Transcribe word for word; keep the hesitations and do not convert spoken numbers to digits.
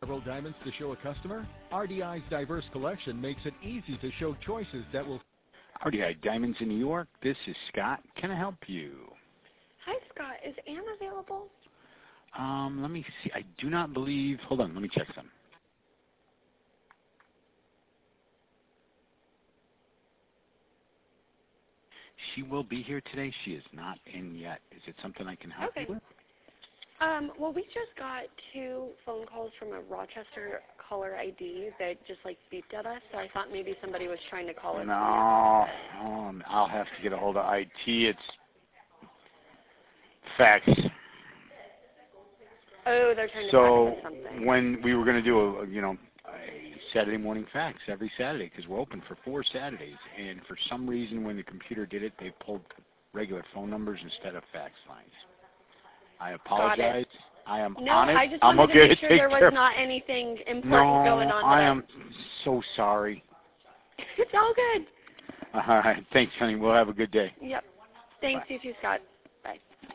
Several diamonds to show a customer? R D I's diverse collection makes it easy to show choices that will... R D I Diamonds in New York, this is Scott. Can I help you? Hi, Scott. Is Anne available? Um, let me see. I do not believe... Hold on, let me check some. She will be here today. She is not in yet. Is it something I can help okay. you with? Um, well, we just got two phone calls from a Rochester caller I D that just, like, beeped at us, so I thought maybe somebody was trying to call us. No. Um, I'll have to get a hold of I T. It's fax. Oh, they're trying to so fax us something. When we were going to do a, you know, a Saturday morning fax every Saturday, because we're open for four Saturdays, and for some reason when the computer did it, they pulled regular phone numbers instead of fax lines. I apologize. I am no, on it. I just I'm wanted okay to make sure take there was care. not anything important no, going on. I am so sorry. It's all good. All right. Thanks, honey. We'll have a good day. Yep. Thanks, Bye. you too, Scott. Bye.